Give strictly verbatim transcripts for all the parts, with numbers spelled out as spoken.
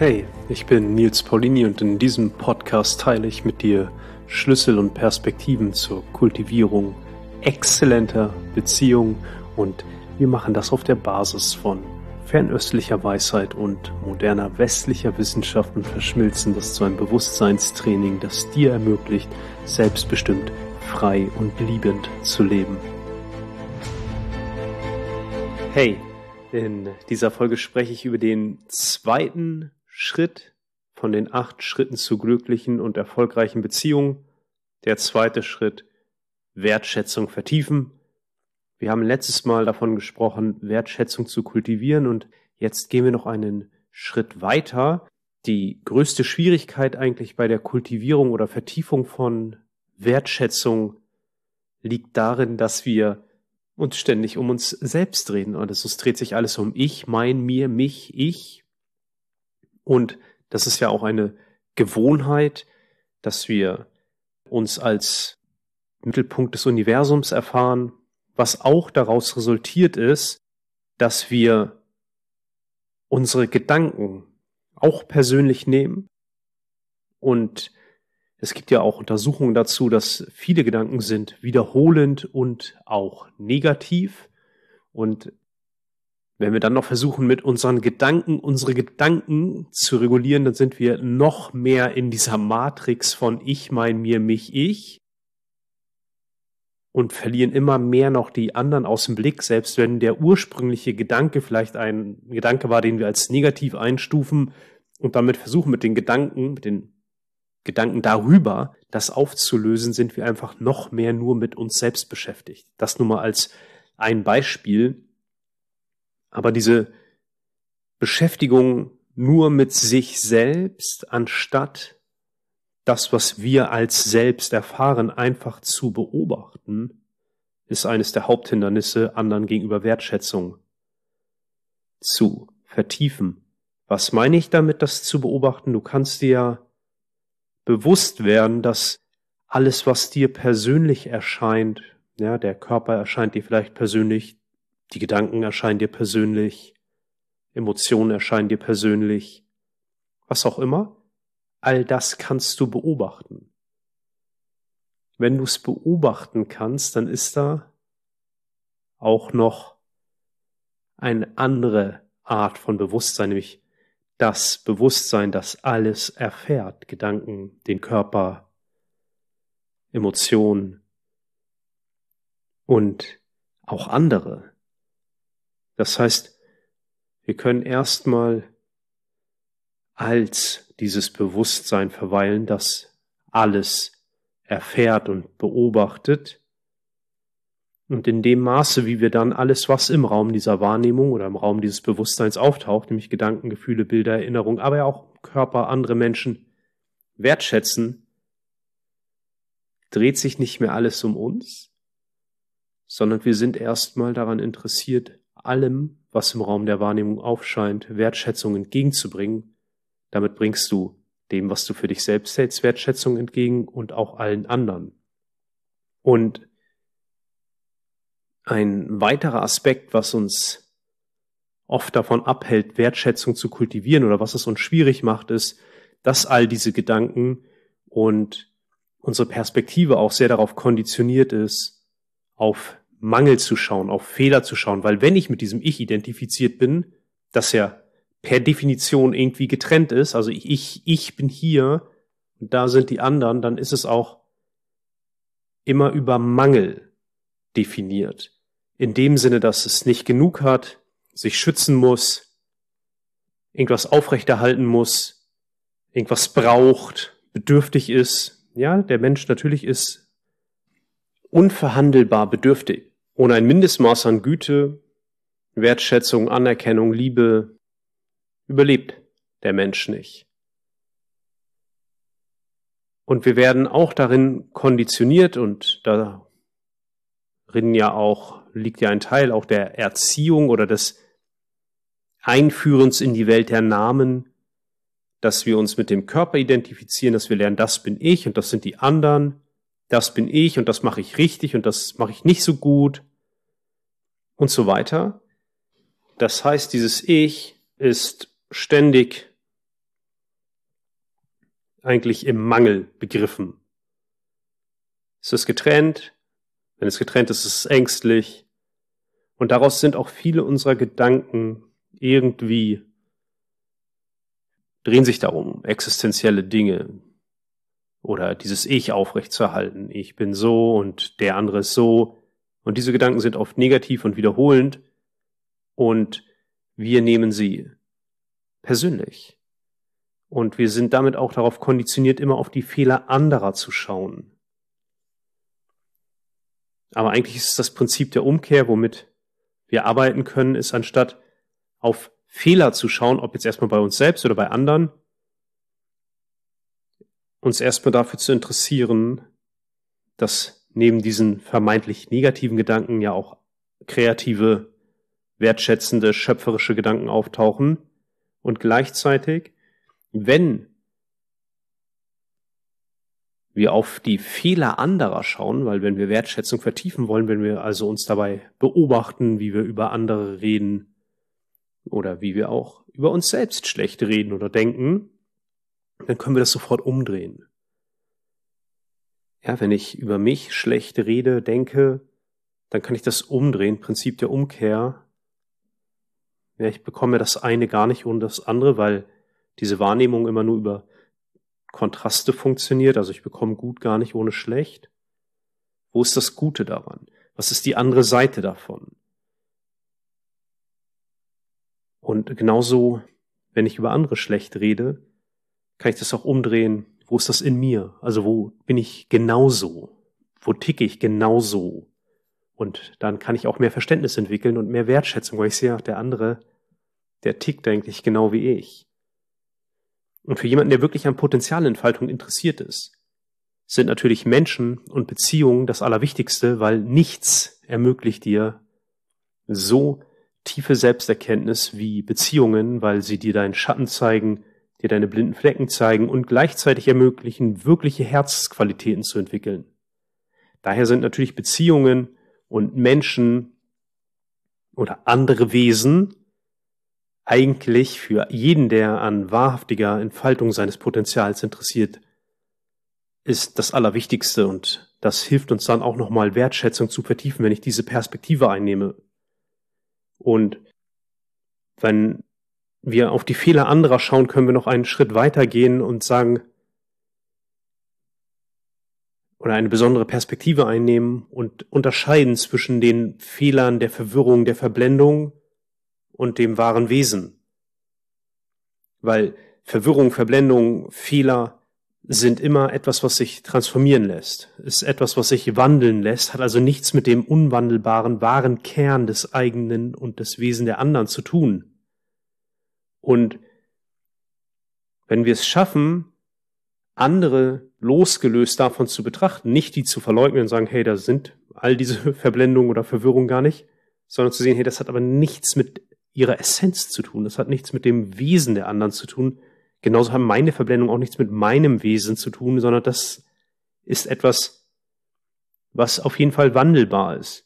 Hey, ich bin Nils Paulini und in diesem Podcast teile ich mit dir Schlüssel und Perspektiven zur Kultivierung exzellenter Beziehungen und wir machen das auf der Basis von fernöstlicher Weisheit und moderner westlicher Wissenschaft und verschmilzen das zu einem Bewusstseinstraining, das dir ermöglicht, selbstbestimmt, frei und liebend zu leben. Hey, in dieser Folge spreche ich über den zweiten Schritt von den acht Schritten zu glücklichen und erfolgreichen Beziehungen. Der zweite Schritt, Wertschätzung vertiefen. Wir haben letztes Mal davon gesprochen, Wertschätzung zu kultivieren und jetzt gehen wir noch einen Schritt weiter. Die größte Schwierigkeit eigentlich bei der Kultivierung oder Vertiefung von Wertschätzung liegt darin, dass wir uns ständig um uns selbst drehen. Und es dreht sich alles um ich, mein, mir, mich, ich. Und das ist ja auch eine Gewohnheit, dass wir uns als Mittelpunkt des Universums erfahren, was auch daraus resultiert ist, dass wir unsere Gedanken auch persönlich nehmen. Und es gibt ja auch Untersuchungen dazu, dass viele Gedanken sind wiederholend und auch negativ. Und wenn wir dann noch versuchen, mit unseren Gedanken unsere Gedanken zu regulieren, dann sind wir noch mehr in dieser Matrix von ich, mein, mir, mich, ich und verlieren immer mehr noch die anderen aus dem Blick, selbst wenn der ursprüngliche Gedanke vielleicht ein Gedanke war, den wir als negativ einstufen und damit versuchen, mit den Gedanken, mit den Gedanken darüber, das aufzulösen, sind wir einfach noch mehr nur mit uns selbst beschäftigt. Das nur mal als ein Beispiel. Aber diese Beschäftigung nur mit sich selbst, anstatt das, was wir als selbst erfahren, einfach zu beobachten, ist eines der Haupthindernisse, anderen gegenüber Wertschätzung zu vertiefen. Was meine ich damit, das zu beobachten? Du kannst dir ja bewusst werden, dass alles, was dir persönlich erscheint, ja, der Körper erscheint dir vielleicht persönlich, die Gedanken erscheinen dir persönlich, Emotionen erscheinen dir persönlich, was auch immer, all das kannst du beobachten. Wenn du es beobachten kannst, dann ist da auch noch eine andere Art von Bewusstsein, nämlich das Bewusstsein, das alles erfährt, Gedanken, den Körper, Emotionen und auch andere. Das heißt, wir können erstmal als dieses Bewusstsein verweilen, das alles erfährt und beobachtet. Und in dem Maße, wie wir dann alles, was im Raum dieser Wahrnehmung oder im Raum dieses Bewusstseins auftaucht, nämlich Gedanken, Gefühle, Bilder, Erinnerungen, aber ja auch Körper, andere Menschen wertschätzen, dreht sich nicht mehr alles um uns, sondern wir sind erstmal daran interessiert, allem, was im Raum der Wahrnehmung aufscheint, Wertschätzung entgegenzubringen. Damit bringst du dem, was du für dich selbst hältst, Wertschätzung entgegen und auch allen anderen. Und ein weiterer Aspekt, was uns oft davon abhält, Wertschätzung zu kultivieren oder was es uns schwierig macht, ist, dass all diese Gedanken und unsere Perspektive auch sehr darauf konditioniert ist, auf Mangel zu schauen, auf Fehler zu schauen. Weil wenn ich mit diesem Ich identifiziert bin, das ja per Definition irgendwie getrennt ist, also ich, ich bin hier und da sind die anderen, dann ist es auch immer über Mangel definiert. In dem Sinne, dass es nicht genug hat, sich schützen muss, irgendwas aufrechterhalten muss, irgendwas braucht, bedürftig ist. Ja, der Mensch natürlich ist unverhandelbar bedürftig. Ohne ein Mindestmaß an Güte, Wertschätzung, Anerkennung, Liebe überlebt der Mensch nicht. Und wir werden auch darin konditioniert und darin ja auch liegt ja ein Teil auch der Erziehung oder des Einführens in die Welt der Namen, dass wir uns mit dem Körper identifizieren, dass wir lernen, das bin ich und das sind die anderen, das bin ich und das mache ich richtig und das mache ich nicht so gut und so weiter. Das heißt, dieses Ich ist ständig eigentlich im Mangel begriffen. Es ist getrennt, wenn es getrennt ist, ist es ängstlich. Und daraus sind auch viele unserer Gedanken irgendwie, drehen sich darum, um existenzielle Dinge oder dieses Ich aufrechtzuerhalten. Ich bin so und der andere ist so. Und diese Gedanken sind oft negativ und wiederholend und wir nehmen sie persönlich. Und wir sind damit auch darauf konditioniert, immer auf die Fehler anderer zu schauen. Aber eigentlich ist es das Prinzip der Umkehr, womit wir arbeiten können, ist anstatt auf Fehler zu schauen, ob jetzt erstmal bei uns selbst oder bei anderen, uns erstmal dafür zu interessieren, dass neben diesen vermeintlich negativen Gedanken ja auch kreative, wertschätzende, schöpferische Gedanken auftauchen und gleichzeitig, wenn wir auf die Fehler anderer schauen, weil wenn wir Wertschätzung vertiefen wollen, wenn wir also uns dabei beobachten, wie wir über andere reden oder wie wir auch über uns selbst schlecht reden oder denken, dann können wir das sofort umdrehen. Ja, wenn ich über mich schlecht rede, denke, dann kann ich das umdrehen, Prinzip der Umkehr. Ja, ich bekomme das eine gar nicht ohne das andere, weil diese Wahrnehmung immer nur über Kontraste funktioniert, also ich bekomme gut gar nicht ohne schlecht. Wo ist das Gute daran? Was ist die andere Seite davon? Und genauso, wenn ich über andere schlecht rede, kann ich das auch umdrehen. Wo ist das in mir? Also wo bin ich genauso? Wo ticke ich genauso? Und dann kann ich auch mehr Verständnis entwickeln und mehr Wertschätzung, weil ich sehe, der andere, der tickt eigentlich genau wie ich. Und für jemanden, der wirklich an Potenzialentfaltung interessiert ist, sind natürlich Menschen und Beziehungen das Allerwichtigste, weil nichts ermöglicht dir so tiefe Selbsterkenntnis wie Beziehungen, weil sie dir deinen Schatten zeigen, dir deine blinden Flecken zeigen und gleichzeitig ermöglichen, wirkliche Herzqualitäten zu entwickeln. Daher sind natürlich Beziehungen und Menschen oder andere Wesen eigentlich für jeden, der an wahrhaftiger Entfaltung seines Potenzials interessiert ist, das Allerwichtigste. Und das hilft uns dann auch nochmal Wertschätzung zu vertiefen, wenn ich diese Perspektive einnehme. Und wenn wir auf die Fehler anderer schauen, können wir noch einen Schritt weiter gehen und sagen, oder eine besondere Perspektive einnehmen und unterscheiden zwischen den Fehlern der Verwirrung, der Verblendung und dem wahren Wesen. Weil Verwirrung, Verblendung, Fehler sind immer etwas, was sich transformieren lässt, ist etwas, was sich wandeln lässt, hat also nichts mit dem unwandelbaren, wahren Kern des eigenen und des Wesen der anderen zu tun. Und wenn wir es schaffen, andere losgelöst davon zu betrachten, nicht die zu verleugnen und sagen, hey, da sind all diese Verblendungen oder Verwirrungen gar nicht, sondern zu sehen, hey, das hat aber nichts mit ihrer Essenz zu tun, das hat nichts mit dem Wesen der anderen zu tun. Genauso haben meine Verblendungen auch nichts mit meinem Wesen zu tun, sondern das ist etwas, was auf jeden Fall wandelbar ist.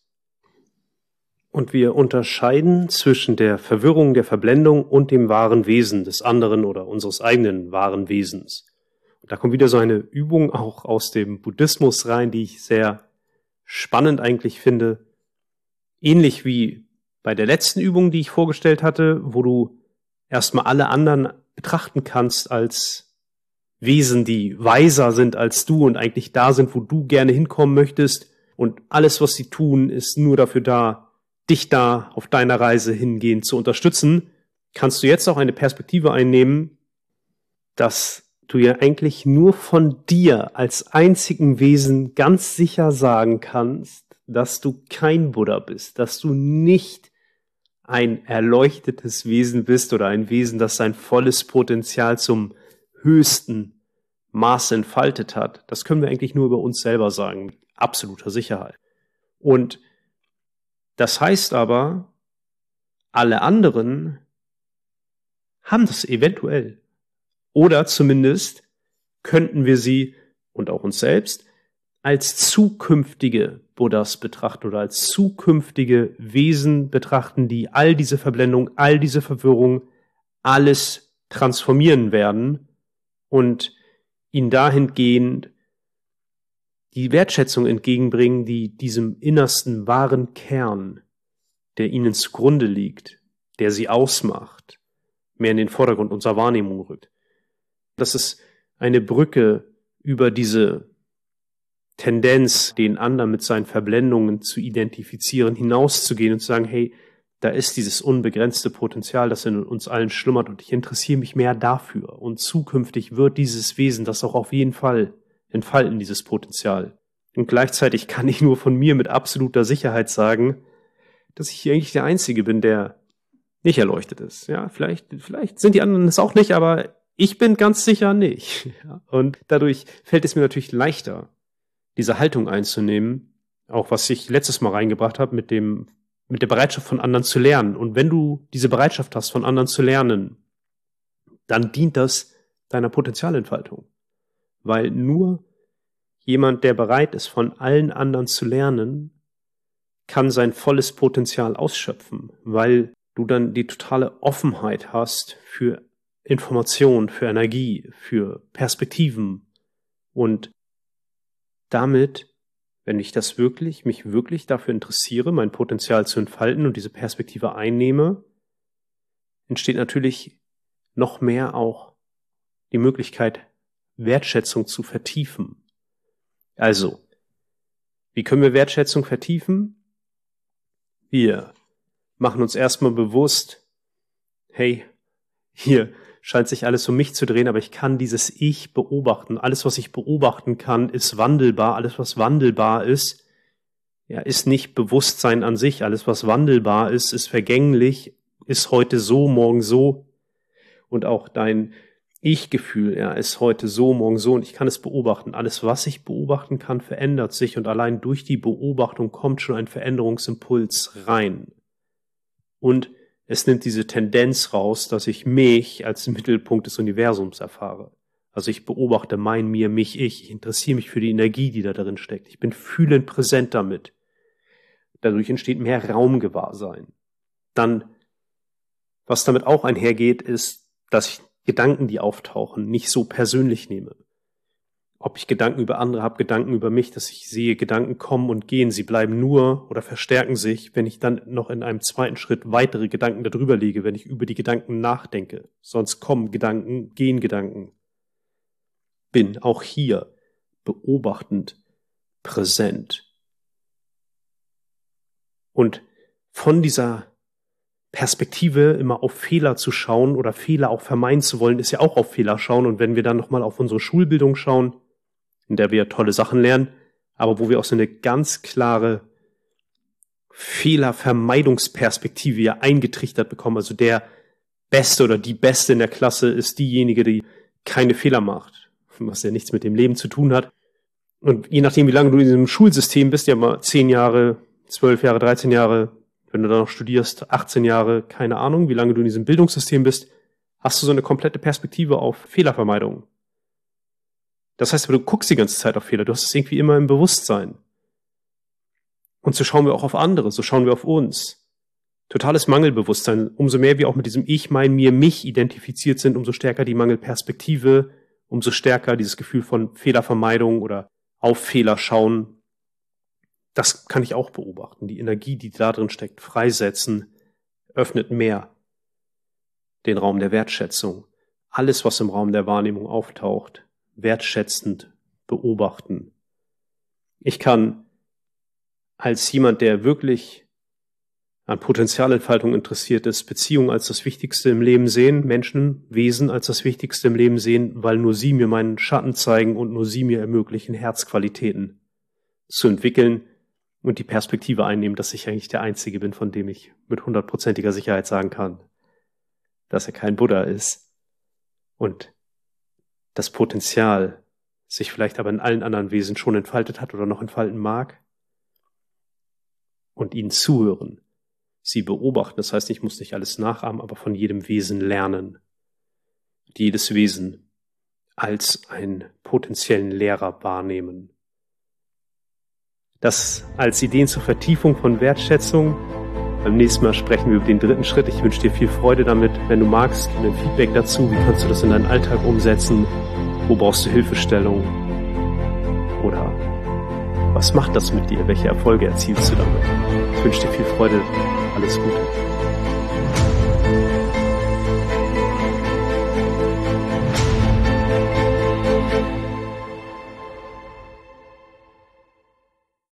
Und wir unterscheiden zwischen der Verwirrung, der Verblendung und dem wahren Wesen des anderen oder unseres eigenen wahren Wesens. Und da kommt wieder so eine Übung auch aus dem Buddhismus rein, die ich sehr spannend eigentlich finde. Ähnlich wie bei der letzten Übung, die ich vorgestellt hatte, wo du erstmal alle anderen betrachten kannst als Wesen, die weiser sind als du und eigentlich da sind, wo du gerne hinkommen möchtest. Und alles, was sie tun, ist nur dafür da, dich da auf deiner Reise hingehend zu unterstützen. Kannst du jetzt auch eine Perspektive einnehmen, dass du ja eigentlich nur von dir als einzigen Wesen ganz sicher sagen kannst, dass du kein Buddha bist, dass du nicht ein erleuchtetes Wesen bist oder ein Wesen, das sein volles Potenzial zum höchsten Maß entfaltet hat. Das können wir eigentlich nur über uns selber sagen, mit absoluter Sicherheit. Und das heißt aber, alle anderen haben das eventuell. Oder zumindest könnten wir sie und auch uns selbst als zukünftige Buddhas betrachten oder als zukünftige Wesen betrachten, die all diese Verblendung, all diese Verwirrung, alles transformieren werden und ihnen dahingehend die Wertschätzung entgegenbringen, die diesem innersten wahren Kern, der ihnen zugrunde liegt, der sie ausmacht, mehr in den Vordergrund unserer Wahrnehmung rückt. Das ist eine Brücke über diese Tendenz, den anderen mit seinen Verblendungen zu identifizieren, hinauszugehen und zu sagen, hey, da ist dieses unbegrenzte Potenzial, das in uns allen schlummert und ich interessiere mich mehr dafür. Und zukünftig wird dieses Wesen das auch auf jeden Fall entfalten, dieses Potenzial. Und gleichzeitig kann ich nur von mir mit absoluter Sicherheit sagen, dass ich hier eigentlich der Einzige bin, der nicht erleuchtet ist. Ja, vielleicht, vielleicht sind die anderen es auch nicht, aber ich bin ganz sicher nicht. Und dadurch fällt es mir natürlich leichter, diese Haltung einzunehmen, auch was ich letztes Mal reingebracht habe mit dem, mit der Bereitschaft von anderen zu lernen. Und wenn du diese Bereitschaft hast, von anderen zu lernen, dann dient das deiner Potenzialentfaltung. Weil nur jemand, der bereit ist, von allen anderen zu lernen, kann sein volles Potenzial ausschöpfen, weil du dann die totale Offenheit hast für Information, für Energie, für Perspektiven und damit, wenn ich das wirklich, mich wirklich dafür interessiere, mein Potenzial zu entfalten und diese Perspektive einnehme, entsteht natürlich noch mehr auch die Möglichkeit, Wertschätzung zu vertiefen. Also, wie können wir Wertschätzung vertiefen? Wir machen uns erstmal bewusst, hey, hier scheint sich alles um mich zu drehen, aber ich kann dieses Ich beobachten. Alles, was ich beobachten kann, ist wandelbar. Alles, was wandelbar ist, ja, ist nicht Bewusstsein an sich. Alles, was wandelbar ist, ist vergänglich, ist heute so, morgen so. Und auch dein Ich-Gefühl, ja, ist heute so, morgen so. Und ich kann es beobachten. Alles, was ich beobachten kann, verändert sich. Und allein durch die Beobachtung kommt schon ein Veränderungsimpuls rein. Und es nimmt diese Tendenz raus, dass ich mich als Mittelpunkt des Universums erfahre. Also ich beobachte mein, mir, mich, ich. Ich interessiere mich für die Energie, die da drin steckt. Ich bin fühlend präsent damit. Dadurch entsteht mehr Raumgewahrsein. Dann, was damit auch einhergeht, ist, dass ich Gedanken, die auftauchen, nicht so persönlich nehme. Ob ich Gedanken über andere habe, Gedanken über mich, dass ich sehe, Gedanken kommen und gehen, sie bleiben nur oder verstärken sich, wenn ich dann noch in einem zweiten Schritt weitere Gedanken darüber lege, wenn ich über die Gedanken nachdenke. Sonst kommen Gedanken, gehen Gedanken. Bin auch hier beobachtend präsent. Und von dieser Perspektive immer auf Fehler zu schauen oder Fehler auch vermeiden zu wollen, ist ja auch auf Fehler schauen. Und wenn wir dann nochmal auf unsere Schulbildung schauen, in der wir tolle Sachen lernen, aber wo wir auch so eine ganz klare Fehlervermeidungsperspektive ja eingetrichtert bekommen. Also der Beste oder die Beste in der Klasse ist diejenige, die keine Fehler macht, was ja nichts mit dem Leben zu tun hat. Und je nachdem, wie lange du in diesem Schulsystem bist, ja mal zehn Jahre, zwölf Jahre, dreizehn Jahre, wenn du dann noch studierst, achtzehn Jahre, keine Ahnung, wie lange du in diesem Bildungssystem bist, hast du so eine komplette Perspektive auf Fehlervermeidung. Das heißt, du guckst die ganze Zeit auf Fehler, du hast es irgendwie immer im Bewusstsein. Und so schauen wir auch auf andere, so schauen wir auf uns. Totales Mangelbewusstsein. Umso mehr wir auch mit diesem Ich, mein, mir, mich identifiziert sind, umso stärker die Mangelperspektive, umso stärker dieses Gefühl von Fehlervermeidung oder auf Fehler schauen. Das kann ich auch beobachten. Die Energie, die da drin steckt, freisetzen, öffnet mehr den Raum der Wertschätzung. Alles, was im Raum der Wahrnehmung auftaucht, wertschätzend beobachten. Ich kann als jemand, der wirklich an Potenzialentfaltung interessiert ist, Beziehungen als das Wichtigste im Leben sehen, Menschen, Wesen als das Wichtigste im Leben sehen, weil nur sie mir meinen Schatten zeigen und nur sie mir ermöglichen, Herzqualitäten zu entwickeln und die Perspektive einnehmen, dass ich eigentlich der Einzige bin, von dem ich mit hundertprozentiger Sicherheit sagen kann, dass er kein Buddha ist. Und das Potenzial sich vielleicht aber in allen anderen Wesen schon entfaltet hat oder noch entfalten mag. Und ihnen zuhören, sie beobachten. Das heißt, ich muss nicht alles nachahmen, aber von jedem Wesen lernen. Jedes Wesen als einen potenziellen Lehrer wahrnehmen. Das als Ideen zur Vertiefung von Wertschätzung. Beim nächsten Mal sprechen wir über den dritten Schritt. Ich wünsche dir viel Freude damit. Wenn du magst, gib mir ein Feedback dazu. Wie kannst du das in deinen Alltag umsetzen? Wo brauchst du Hilfestellung? Oder was macht das mit dir? Welche Erfolge erzielst du damit? Ich wünsche dir viel Freude. Alles Gute.